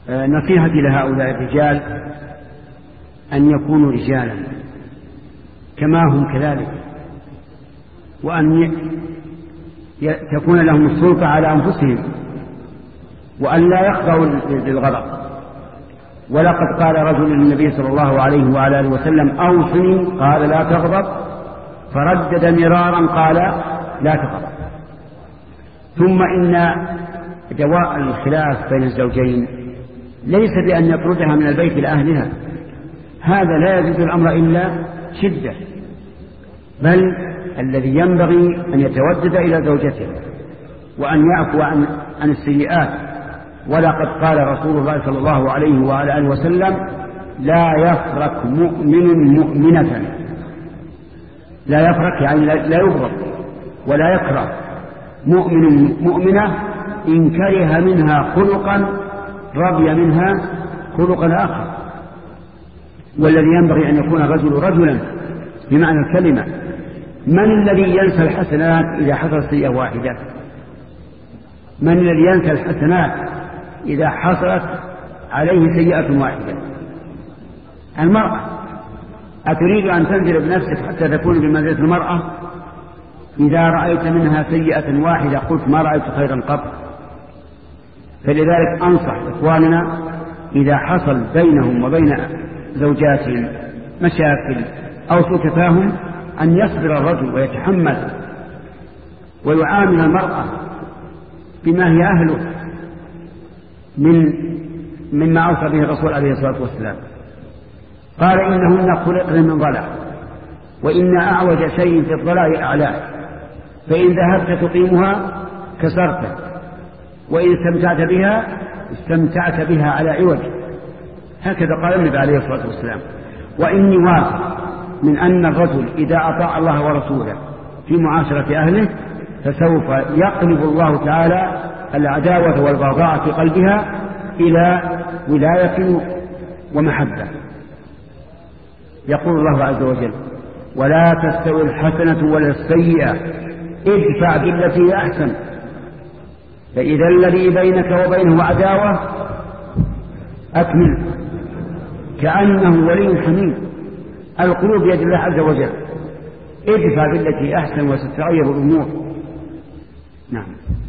نصيحتي لهؤلاء الرجال أن يكونوا رجالا كما هم كذلك، وأن تكون لهم السلطة على أنفسهم، وأن لا يخضعوا للغضب. ولقد قال رجل للنبي صلى الله عليه وعلى آله وسلم: أوصني، قال: لا تغضب، فردد مرارا قال: لا تغضب. ثم إن دواء الخلاف بين الزوجين ليس بأن يطردها من البيت لأهلها، هذا لا يزيد الأمر إلا شدة، بل الذي ينبغي أن يتودد إلى زوجته وأن يعفو عن السيئات. ولقد قال رسول الله صلى الله عليه وعلى آله وسلم: لا يفرك مؤمن مؤمنة، لا يفرك يعني لا يبغض ولا يكره مؤمن مؤمنة إن كره منها خلقا رضي منها خلقا آخر. والذي ينبغي أن يكون الرجل رجلا بمعنى الكلمة. من الذي ينسى الحسنات إذا حصلت سيئة واحدة؟ من الذي ينسى الحسنات إذا حصلت عليه سيئة واحدة؟ المرأة. أتريد أن تنزل بنفسك حتى تكون بمنزلة المرأة؟ إذا رأيت منها سيئة واحدة قلت: ما رأيت خيرا قط. فلذلك أنصح إخواننا إذا حصل بينهم وبين زوجاتهم مشاكل أو سوء تفاهم أن يصبر الرجل ويتحمل ويعامل المرأة بما هي أهله مما أوصى به الرسول عليه الصلاة والسلام. قال: إنهن خلقن من ضلع، وإن أعوج شيء في الضلع أعلاه، فإن ذهبت تقيمها كسرته، وإن استمتعت بها على عوج. هكذا قال النبي عليه الصلاة والسلام. وإني واثق من أن الرجل إذا أطاع الله ورسوله في معاشرة أهله فسوف يقلب الله تعالى العداوة والبغضاء في قلبها إلى ولاية ومحبة. يقول الله عز وجل: ولا تستوي الحسنة ولا السيئة، ادفع بالتي هي أحسن، فإذا الذي بينك وبينه عداوة أكمل كأنه ولي حميم. القلوب بيد الله عز وجل، ادفع بالتي أحسن وستتغير الأمور. نعم.